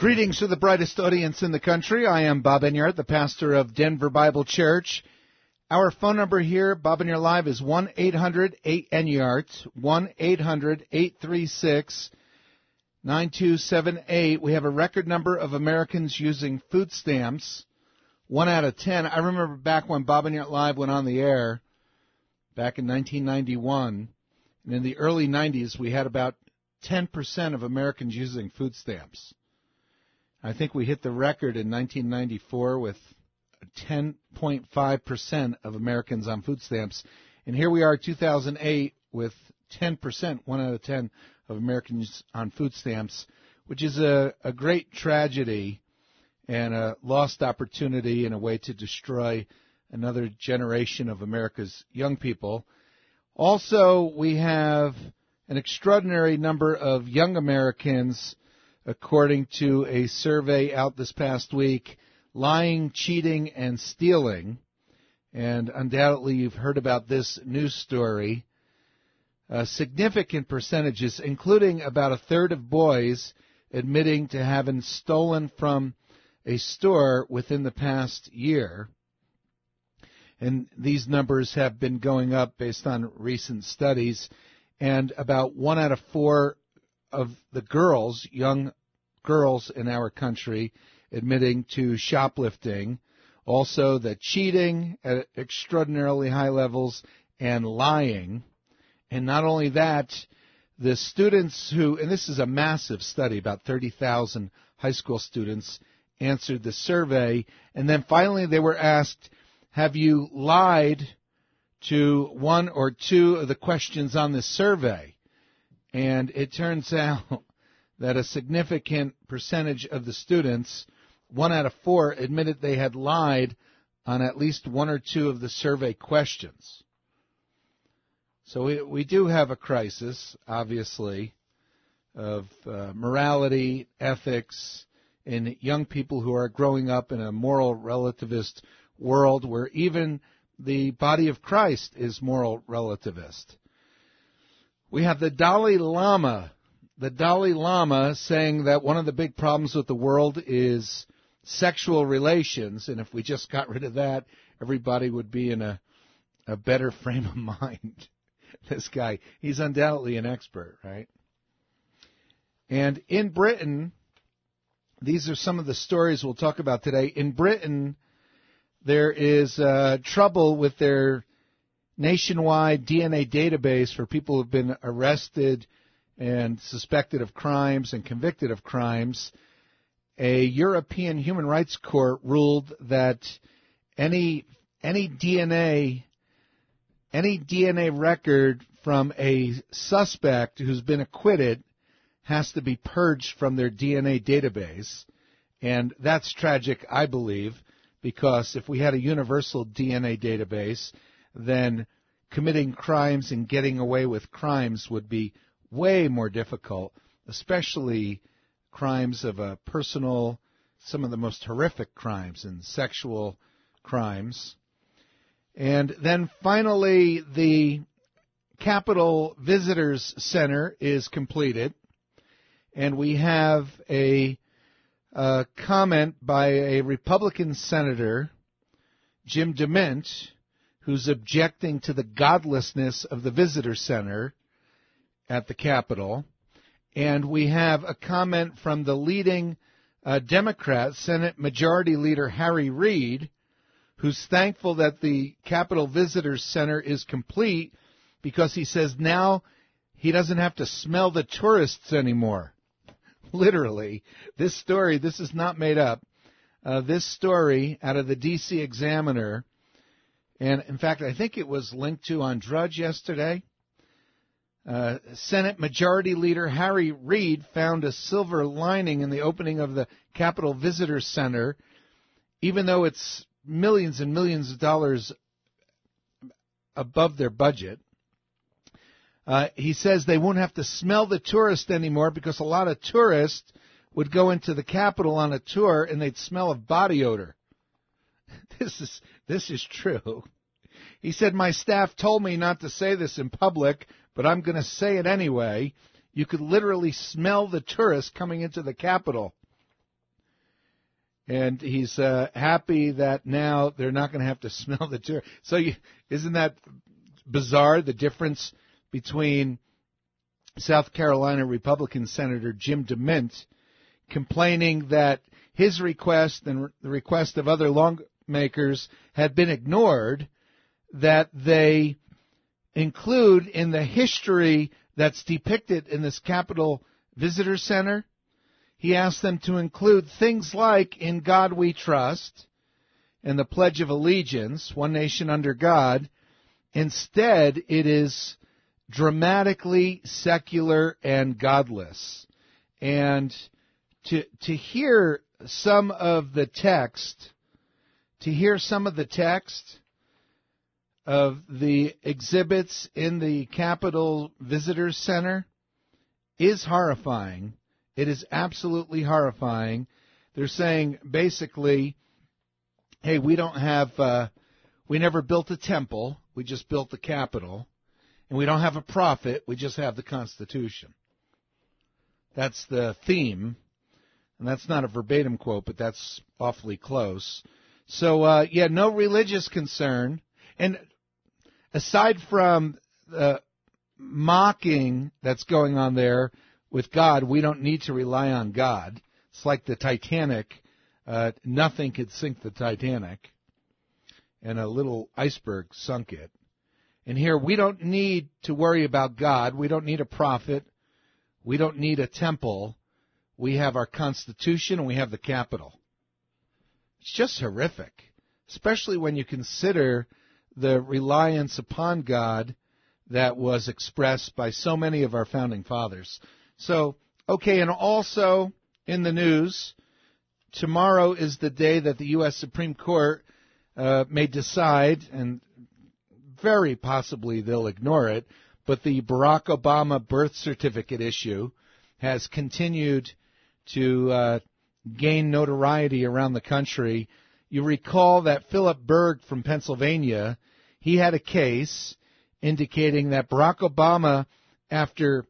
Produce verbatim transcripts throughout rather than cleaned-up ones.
Greetings to the brightest audience in the country. I am Bob Enyart, the pastor of Denver Bible Church. Our phone number here, Bob Enyart Live, is one eight hundred eight Enyart, one eight hundred eight three six nine two seven eight. We have a record number of Americans using food stamps, one out of ten. I remember back when Bob Enyart Live went on the air, back in nineteen ninety-one, and in the early nineties, we had about ten percent of Americans using food stamps. I think we hit the record in nineteen ninety-four with ten point five percent of Americans on food stamps. And here we are, two thousand eight, with ten percent, one out of ten, of Americans on food stamps, which is a, a great tragedy and a lost opportunity and a way to destroy another generation of America's young people. Also, we have an extraordinary number of young Americans, according to a survey out this past week, lying, cheating, and stealing. And undoubtedly you've heard about this news story. Uh, significant percentages, including about a third of boys admitting to having stolen from a store within the past year. And these numbers have been going up based on recent studies. And about one out of four of the girls, young girls in our country, admitting to shoplifting, also the cheating at extraordinarily high levels, and lying. And not only that, the students who, and this is a massive study, about thirty thousand high school students answered the survey, and then finally they were asked, have you lied to one or two of the questions on this survey? And it turns out that a significant percentage of the students, one out of four, admitted they had lied on at least one or two of the survey questions. So we, we do have a crisis, obviously, of uh, morality, ethics, in young people who are growing up in a moral relativist world where even the body of Christ is moral relativist. We have the Dalai Lama, the Dalai Lama saying that one of the big problems with the world is sexual relations, and if we just got rid of that, everybody would be in a, a better frame of mind. This guy, he's undoubtedly an expert, right? And in Britain, these are some of the stories we'll talk about today. In Britain, there is uh, trouble with their nationwide D N A database for people who have been arrested and suspected of crimes and convicted of crimes. A European Human Rights Court ruled that any any D N A any D N A record from a suspect who's been acquitted has to be purged from their D N A database. And that's tragic, I believe, because if we had a universal D N A database, then committing crimes and getting away with crimes would be way more difficult, especially crimes of a personal, some of the most horrific crimes and sexual crimes. And then finally, the Capitol Visitors Center is completed, and we have a, a comment by a Republican senator, Jim DeMint, who's objecting to the godlessness of the Visitor Center at the Capitol. And we have a comment from the leading uh, Democrat, Senate Majority Leader Harry Reid, who's thankful that the Capitol Visitors Center is complete because he says now he doesn't have to smell the tourists anymore. Literally, this story, this is not made up. Uh, this story out of the D C Examiner, and in fact, I think it was linked to on Drudge yesterday. Uh, Senate Majority Leader Harry Reid found a silver lining in the opening of the Capitol Visitors Center, even though it's millions and millions of dollars above their budget. Uh, he says they won't have to smell the tourist anymore because a lot of tourists would go into the Capitol on a tour and they'd smell of body odor. This is this is true. He said, my staff told me not to say this in public, but I'm going to say it anyway. You could literally smell the tourists coming into the Capitol. And he's uh, happy that now they're not going to have to smell the turd. So you, isn't that bizarre, the difference between South Carolina Republican Senator Jim DeMint complaining that his request and the request of other lawmakers had been ignored, that they include in the history that's depicted in this Capitol Visitor Center. He asked them to include things like "In God We Trust" and the Pledge of Allegiance, one nation under God. Instead, it is dramatically secular and godless. And to to hear some of the text, to hear some of the text of the exhibits in the Capitol Visitor Center is horrifying. It is absolutely horrifying. They're saying basically, hey, we don't have, uh, we never built a temple, we just built the Capitol, and we don't have a prophet, we just have the Constitution. That's the theme, and that's not a verbatim quote, but that's awfully close. So, uh, yeah, no religious concern, and aside from the mocking that's going on there with God, we don't need to rely on God. It's like the Titanic. Uh, nothing could sink the Titanic, and a little iceberg sunk it. And here, we don't need to worry about God. We don't need a prophet. We don't need a temple. We have our Constitution, and we have the Capitol. It's just horrific, especially when you consider the reliance upon God that was expressed by so many of our founding fathers. So, okay, and also in the news, tomorrow is the day that the U S Supreme Court uh, may decide, and very possibly they'll ignore it, but the Barack Obama birth certificate issue has continued to uh, gain notoriety around the country. You recall that Philip Berg from Pennsylvania, he had a case indicating that Barack Obama, after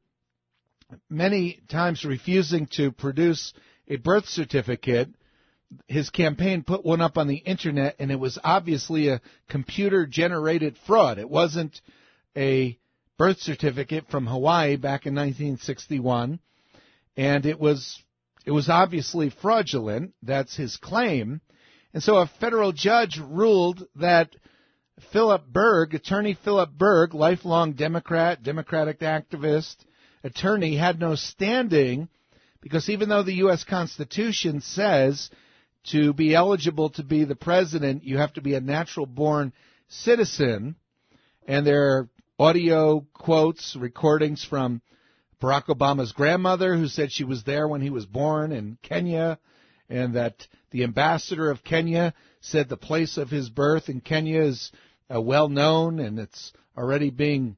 many times refusing to produce a birth certificate, his campaign put one up on the Internet, and it was obviously a computer-generated fraud. It wasn't a birth certificate from Hawaii back in nineteen sixty-one, and it was it was obviously fraudulent. That's his claim. And so a federal judge ruled that Philip Berg, attorney Philip Berg, lifelong Democrat, Democratic activist, attorney, had no standing, because even though the U S Constitution says to be eligible to be the president, you have to be a natural-born citizen, and there are audio quotes, recordings from Barack Obama's grandmother, who said she was there when he was born in Kenya, and that the ambassador of Kenya said the place of his birth in Kenya is uh, well known, and it's already being,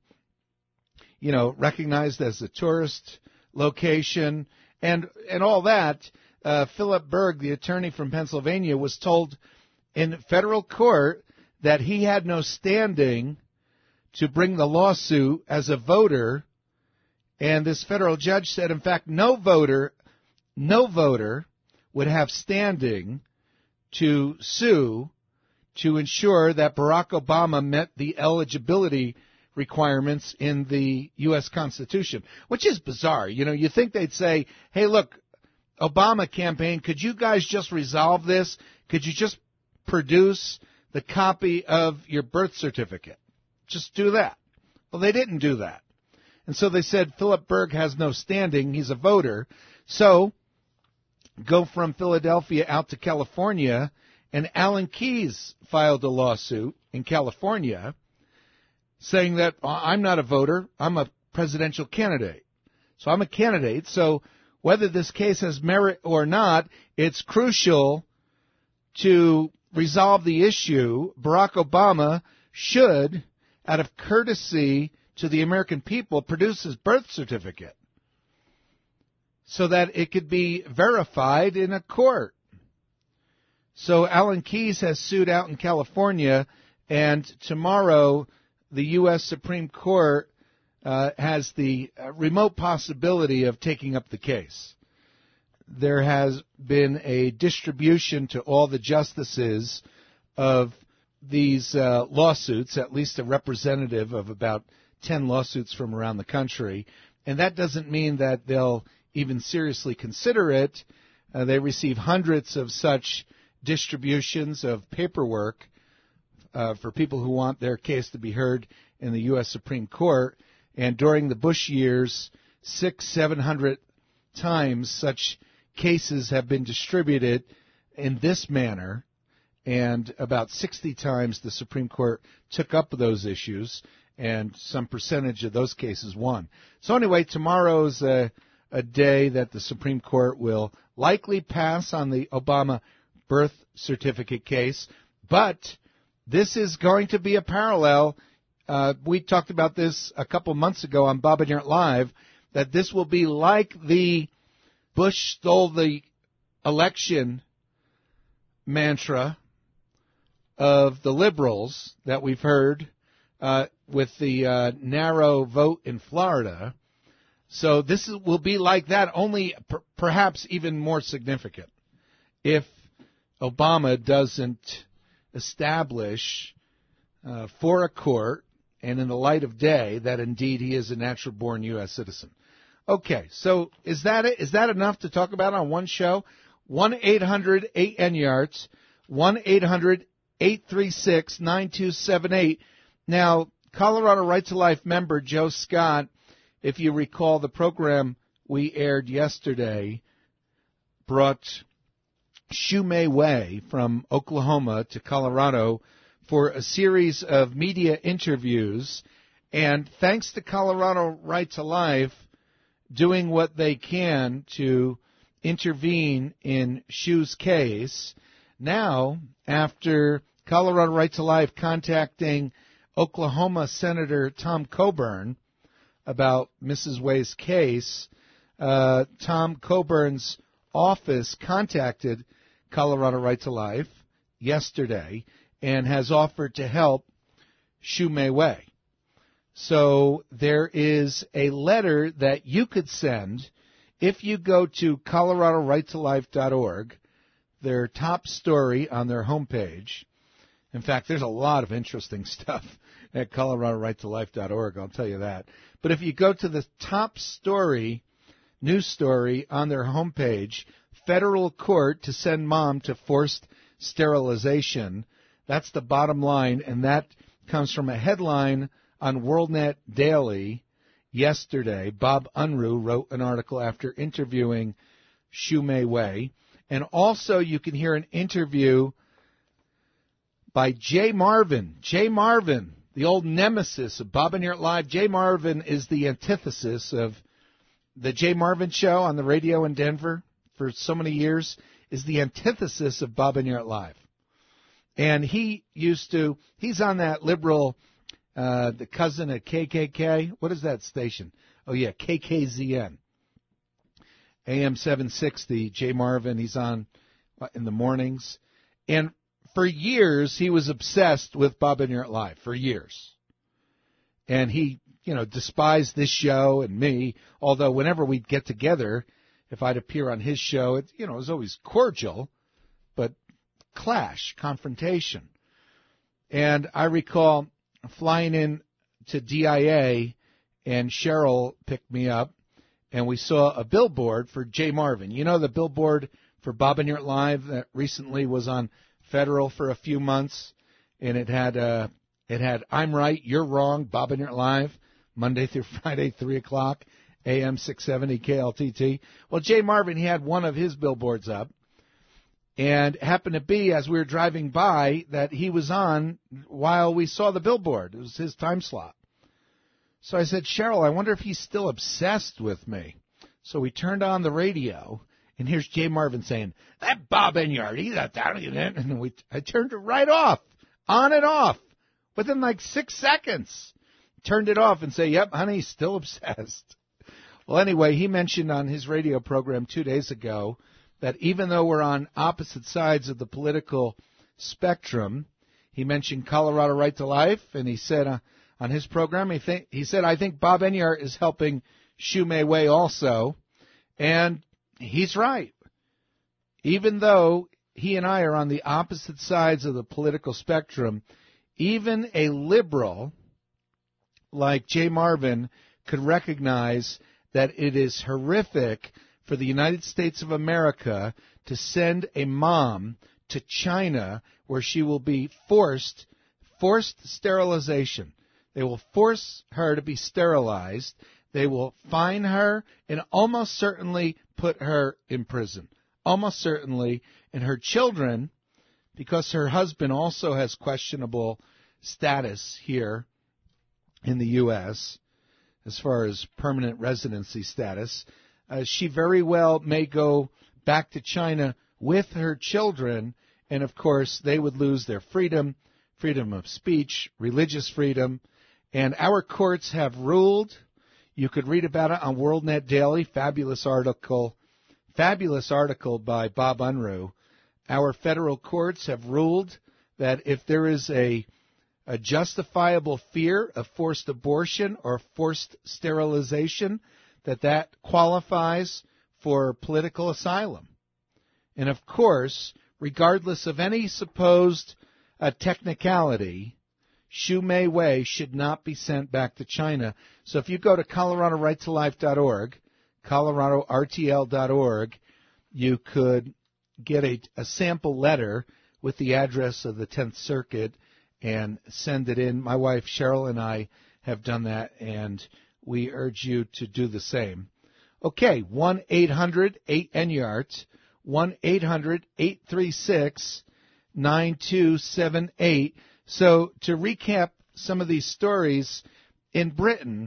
you know, recognized as a tourist location, and and all that. Uh, Philip Berg, the attorney from Pennsylvania, was told in federal court that he had no standing to bring the lawsuit as a voter, and this federal judge said, in fact, no voter, no voter would have standing to sue to ensure that Barack Obama met the eligibility requirements in the U S Constitution, which is bizarre. You know, you think they'd say, hey, look, Obama campaign, could you guys just resolve this? Could you just produce the copy of your birth certificate? Just do that. Well, they didn't do that. And so they said Philip Berg has no standing. He's a voter. So go from Philadelphia out to California, and Alan Keyes filed a lawsuit in California saying that I'm not a voter, I'm a presidential candidate. So I'm a candidate, so whether this case has merit or not, it's crucial to resolve the issue. Barack Obama should, out of courtesy to the American people, produce his birth certificate so that it could be verified in a court. So Alan Keyes has sued out in California, and tomorrow the U S Supreme Court uh, has the uh, remote possibility of taking up the case. there has been a distribution to all the justices of these uh, lawsuits, at least a representative of about ten lawsuits from around the country. And that doesn't mean that they'll even seriously consider it. Uh, they receive hundreds of such distributions of paperwork uh, for people who want their case to be heard in the U S Supreme Court. And during the Bush years, six, seven hundred times such cases have been distributed in this manner, and about sixty times the Supreme Court took up those issues, and some percentage of those cases won. So anyway, tomorrow's a, a day that the Supreme Court will likely pass on the Obama birth certificate case, but this is going to be a parallel. Uh, we talked about this a couple months ago on Bob and Yert Live, that this will be like the Bush stole the election mantra of the liberals that we've heard uh, with the uh, narrow vote in Florida. So this is, will be like that, only per, perhaps even more significant if Obama doesn't establish uh, for a court and in the light of day that indeed he is a natural-born U S citizen. Okay, so is that it? Is that enough to talk about on one show? one eight hundred eight N Y A R T S, one eight hundred eight three six nine two seven eight. Now, Colorado Right to Life member Joe Scott, if you recall the program we aired yesterday, brought Shumei Wei from Oklahoma to Colorado for a series of media interviews. And thanks to Colorado Right to Life doing what they can to intervene in Shu's case, now, after Colorado Right to Life contacting Oklahoma Senator Tom Coburn about Missus Wei's case, uh, Tom Coburn's office contacted Colorado Right to Life yesterday and has offered to help Shumei Wei. So there is a letter that you could send if you go to colorado right to life dot org, their top story on their homepage. In fact, there's a lot of interesting stuff at colorado right to life dot org, I'll tell you that. But if you go to the top story, news story on their homepage, federal court to send mom to forced sterilization, that's the bottom line, and that comes from a headline on WorldNet Daily yesterday. Bob Unruh wrote an article after interviewing Shumei Wei. And also you can hear an interview by Jay Marvin. Jay Marvin, the old nemesis of Bob and Yert Live. Jay Marvin is the antithesis of the Jay Marvin Show on the radio in Denver for so many years, is the antithesis of Bob and Yert Live. And he used to, he's on that liberal, uh, the cousin of K K K. What is that station? Oh, yeah, K K Z N. A M seven sixty, Jay Marvin, he's on in the mornings. And for years, he was obsessed with Bob and Yert Live, for years. And he, you know, despised this show and me, although whenever we'd get together, if I'd appear on his show, it, you know, it was always cordial, but clash, confrontation. And I recall flying in to D I A, and Cheryl picked me up, and we saw a billboard for Jay Marvin. You know the billboard for Bob and Yert Live that recently was on Federal for a few months, and it had uh, it had I'm right, you're wrong, Bob and Yert Live, Monday through Friday, three o'clock, A M six seventy K L T T. Well, Jay Marvin, he had one of his billboards up, and it happened to be, as we were driving by, that he was on while we saw the billboard. It was his time slot. So I said, Cheryl, I wonder if he's still obsessed with me. So we turned on the radio, and here's Jay Marvin saying, that Bob and Yert, he's not down in it. And we, I turned it right off, on and off, within like six seconds. Turned it off and say, yep, honey, he's still obsessed. Well, anyway, he mentioned on his radio program two days ago that even though we're on opposite sides of the political spectrum, he mentioned Colorado Right to Life, and he said uh, on his program, he, think, he said, I think Bob and Yert is helping Shumei Wei also. And he's right. Even though he and I are on the opposite sides of the political spectrum, even a liberal like Jay Marvin could recognize that it is horrific for the United States of America to send a mom to China where she will be forced, forced sterilization. They will force her to be sterilized. They will fine her and almost certainly put her in prison. Almost certainly. And her children, because her husband also has questionable status here in the U S as far as permanent residency status, uh, she very well may go back to China with her children, and of course they would lose their freedom, freedom of speech, religious freedom, and our courts have ruled. You could read about it on WorldNet Daily, fabulous article, fabulous article by Bob Unruh. Our federal courts have ruled that if there is a a justifiable fear of forced abortion or forced sterilization, that that qualifies for political asylum. And of course, regardless of any supposed uh, technicality, Xu Mei Wei should not be sent back to China. So if you go to Colorado Right to Life dot org, Colorado R T L dot org, you could get a, a sample letter with the address of the tenth Circuit and send it in. My wife Cheryl and I have done that, and we urge you to do the same. Okay, one eight hundred eight N Y A R T, one eight hundred eight three six nine two seven eight. So to recap some of these stories, in Britain,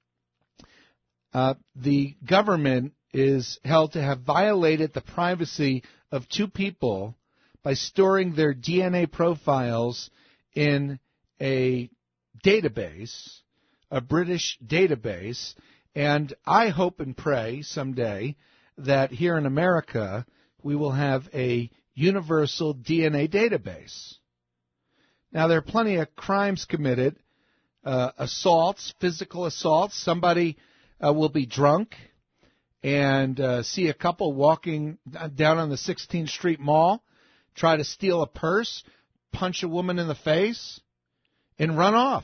uh, the government is held to have violated the privacy of two people by storing their D N A profiles in a database, a British database, and I hope and pray someday that here in America we will have a universal D N A database. Now, there are plenty of crimes committed, uh, assaults, physical assaults. Somebody uh, will be drunk and uh, see a couple walking down on the sixteenth Street Mall, try to steal a purse, punch a woman in the face, and run off.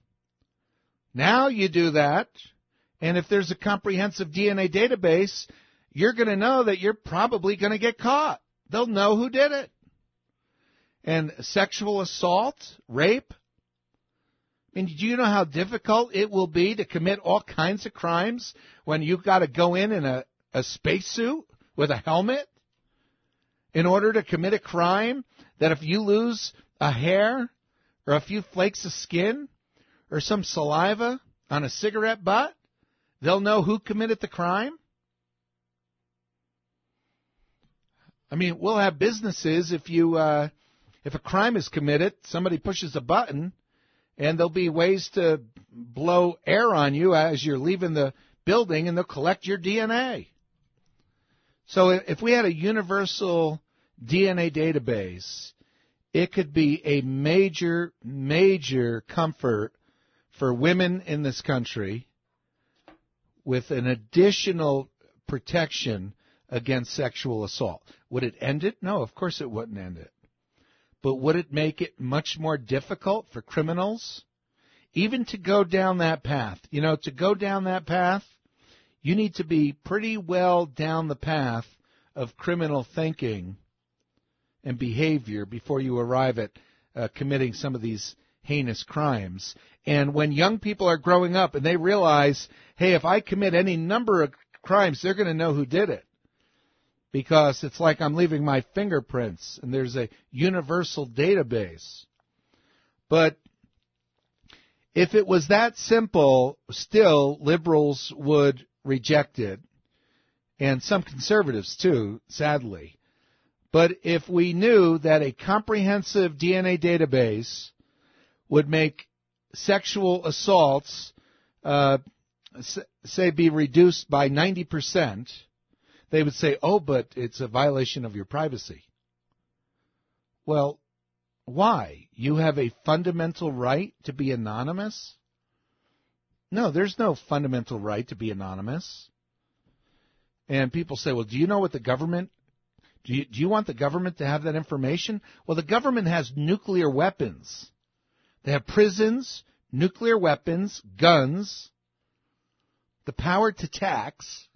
Now you do that, and if there's a comprehensive D N A database, you're going to know that you're probably going to get caught. They'll know who did it. And sexual assault, rape. I mean, do you know how difficult it will be to commit all kinds of crimes when you've got to go in in a, a spacesuit with a helmet in order to commit a crime that if you lose a hair or a few flakes of skin or some saliva on a cigarette butt, they'll know who committed the crime? I mean, we'll have businesses if you uh, if a crime is committed, somebody pushes a button, and there'll be ways to blow air on you as you're leaving the building, and they'll collect your D N A. So if we had a universal D N A database, it could be a major, major comfort for women in this country with an additional protection against sexual assault. Would it end it? No, of course it wouldn't end it. But would it make it much more difficult for criminals even to go down that path? You know, to go down that path, you need to be pretty well down the path of criminal thinking and behavior before you arrive at uh, committing some of these heinous crimes. And when young people are growing up and they realize, hey, if I commit any number of crimes, they're going to know who did it. Because it's like I'm leaving my fingerprints, and there's a universal database. But if it was that simple, still liberals would reject it, and some conservatives too, sadly. But if we knew that a comprehensive D N A database would make sexual assaults, uh, say, be reduced by ninety percent, they would say, oh, but it's a violation of your privacy. Well, why? You have a fundamental right to be anonymous? No, there's no fundamental right to be anonymous. And people say, well, do you know what the government, do you, do you want the government to have that information? Well, the government has nuclear weapons. They have prisons, nuclear weapons, guns, the power to tax.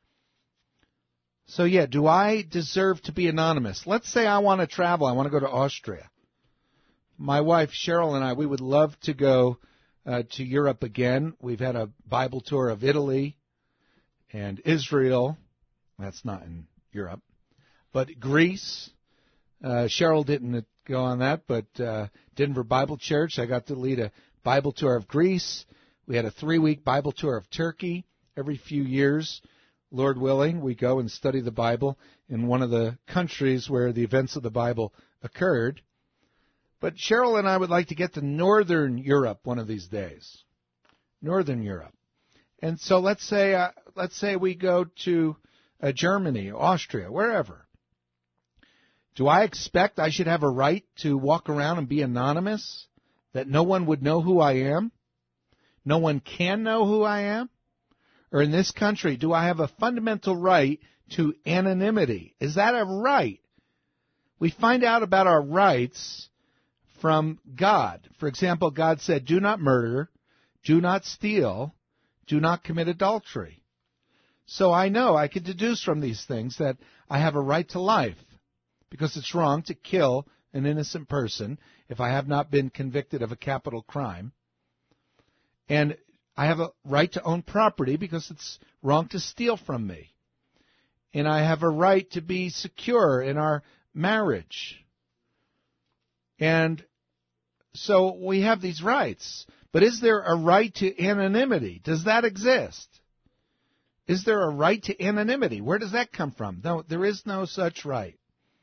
So, yeah, do I deserve to be anonymous? Let's say I want to travel. I want to go to Austria. My wife, Cheryl, and I, we would love to go uh, to Europe again. We've had a Bible tour of Italy and Israel. That's not in Europe. But Greece. Uh, Cheryl didn't go on that, but uh, Denver Bible Church, I got to lead a Bible tour of Greece. We had a three-week Bible tour of Turkey. Every few years, Lord willing, we go and study the Bible in one of the countries where the events of the Bible occurred. But Cheryl and I would like to get to Northern Europe one of these days. Northern Europe. And so let's say uh, let's say we go to uh, Germany, Austria, wherever. Do I expect I should have a right to walk around and be anonymous? That no one would know who I am? No one can know who I am? Or in this country, do I have a fundamental right to anonymity? Is that a right? We find out about our rights from God. For example, God said, do not murder, do not steal, do not commit adultery. So I know, I can deduce from these things that I have a right to life, because it's wrong to kill an innocent person if I have not been convicted of a capital crime. And I have a right to own property because it's wrong to steal from me. And I have a right to be secure in our marriage. And so we have these rights. But is there a right to anonymity? Does that exist? Is there a right to anonymity? Where does that come from? No, there is no such right.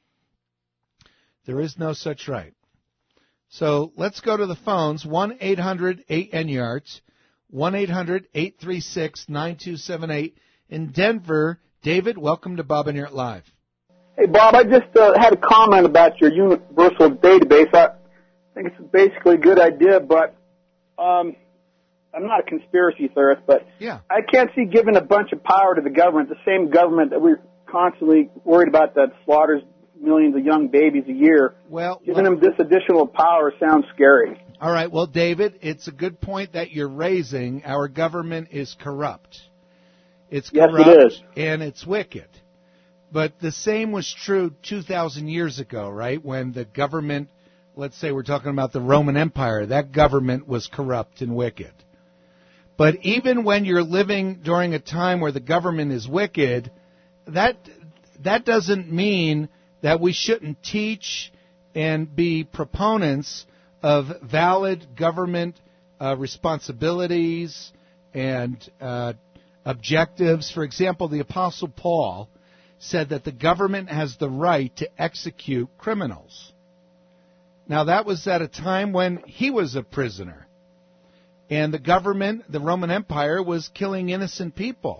There is no such right. So let's go to the phones, one eight hundred eight N Y A R T, one eight hundred eight three six nine two seven eight. In Denver, David, welcome to Bob and Yurt Live. Hey, Bob, I just uh, had a comment about your universal database. I think it's basically a good idea, but um, I'm not a conspiracy theorist, but yeah. I can't see giving a bunch of power to the government, the same government that we're constantly worried about that slaughters millions of young babies a year. Well, giving well, them this additional power sounds scary. All right. Well, David, it's a good point that you're raising. Our government is corrupt. It's corrupt, yes, it is. And it's wicked. But the same was true two thousand years ago, right? When the government, let's say we're talking about the Roman Empire, that government was corrupt and wicked. But even when you're living during a time where the government is wicked, that that doesn't mean that we shouldn't teach and be proponents of valid government uh, responsibilities and uh, objectives. For example, the Apostle Paul said that the government has the right to execute criminals. Now, that was at a time when he was a prisoner. And the government, the Roman Empire, was killing innocent people.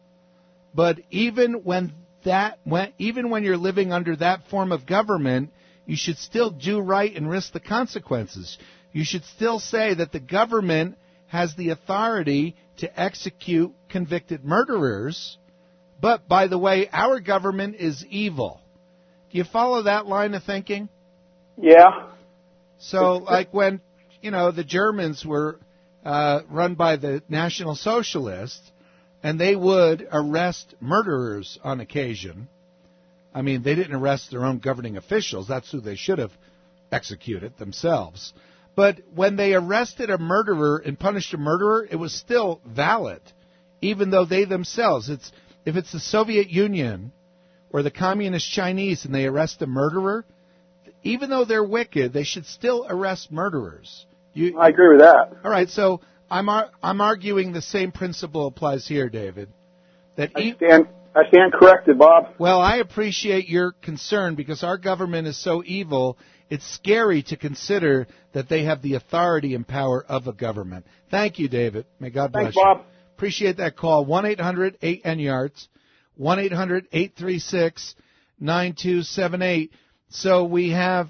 But even when that, when, even when you're living under that form of government, you should still do right and risk the consequences. You should still say that the government has the authority to execute convicted murderers. But, by the way, our government is evil. Do you follow that line of thinking? Yeah. So, like when, you know, the Germans were uh, run by the National Socialists, and they would arrest murderers on occasion. I mean, they didn't arrest their own governing officials. That's who they should have executed themselves. But when they arrested a murderer and punished a murderer, it was still valid, even though they themselves, it's if it's the Soviet Union or the Communist Chinese and they arrest a murderer, even though they're wicked, they should still arrest murderers. You, I agree with that. All right, so I'm ar- I'm arguing the same principle applies here, David. That I e- stand I stand corrected, Bob. Well, I appreciate your concern because our government is so evil, it's scary to consider that they have the authority and power of a government. Thank you, David. May God bless Thanks, you. Bob. Appreciate that call. one eight hundred eight N Y A R T, one eight hundred eight three six nine two seven eight. So we have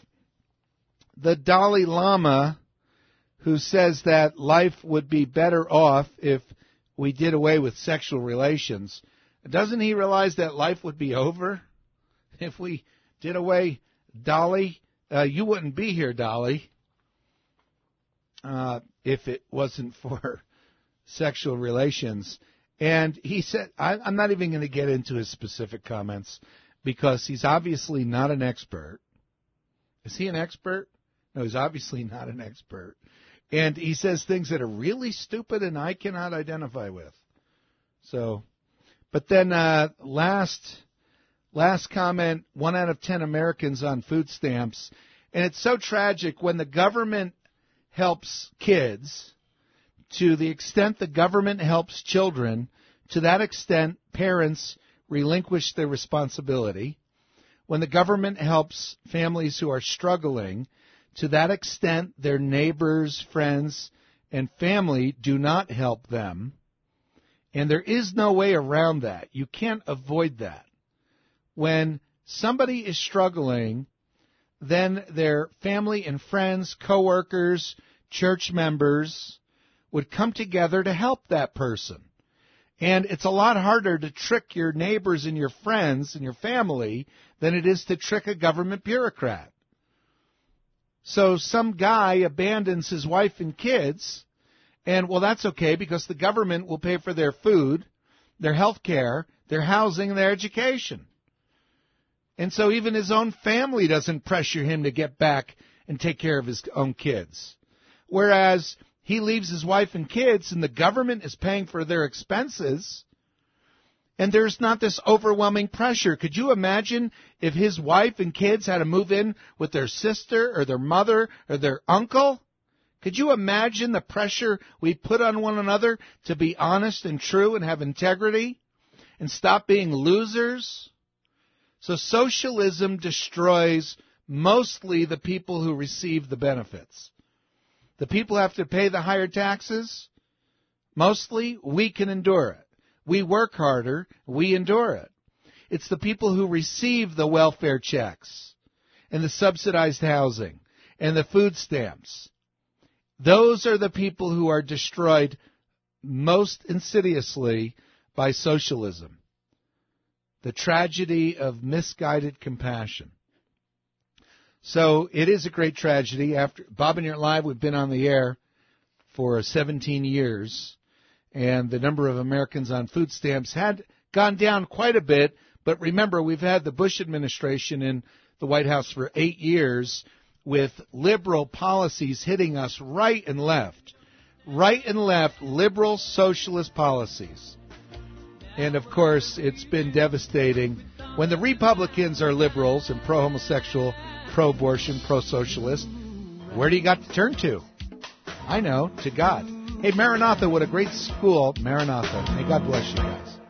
the Dalai Lama who says that life would be better off if we did away with sexual relations. Doesn't he realize that life would be over if we did away, Dolly? Uh, you wouldn't be here, Dolly, uh, if it wasn't for sexual relations. And he said, I, I'm not even going to get into his specific comments because he's obviously not an expert. Is he an expert? No, he's obviously not an expert. And he says things that are really stupid and I cannot identify with. So, but then uh, last last comment, one out of ten Americans on food stamps. And it's so tragic when the government helps kids, to the extent the government helps children, to that extent parents relinquish their responsibility. When the government helps families who are struggling, to that extent their neighbors, friends, and family do not help them. And there is no way around that. You can't avoid that. When somebody is struggling, then their family and friends, coworkers, church members would come together to help that person. And it's a lot harder to trick your neighbors and your friends and your family than it is to trick a government bureaucrat. So some guy abandons his wife and kids, and, well, that's okay because the government will pay for their food, their health care, their housing, and their education. And so even his own family doesn't pressure him to get back and take care of his own kids. Whereas he leaves his wife and kids, and the government is paying for their expenses, and there's not this overwhelming pressure. Could you imagine if his wife and kids had to move in with their sister or their mother or their uncle? Could you imagine the pressure we put on one another to be honest and true and have integrity and stop being losers? So socialism destroys mostly the people who receive the benefits. The people have to pay the higher taxes. Mostly, we can endure it. We work harder. We endure it. It's the people who receive the welfare checks and the subsidized housing and the food stamps. Those are the people who are destroyed most insidiously by socialism. The tragedy of misguided compassion. So it is a great tragedy. After Bob and Your Live, we've been on the air for seventeen years, and the number of Americans on food stamps had gone down quite a bit. But remember, we've had the Bush administration in the White House for eight years with liberal policies hitting us right and left. Right and left, liberal socialist policies. And, of course, it's been devastating. When the Republicans are liberals and pro-homosexual, pro-abortion, pro-socialist, where do you got to turn to? I know, to God. Hey, Maranatha, what a great school. Maranatha. May God bless you guys.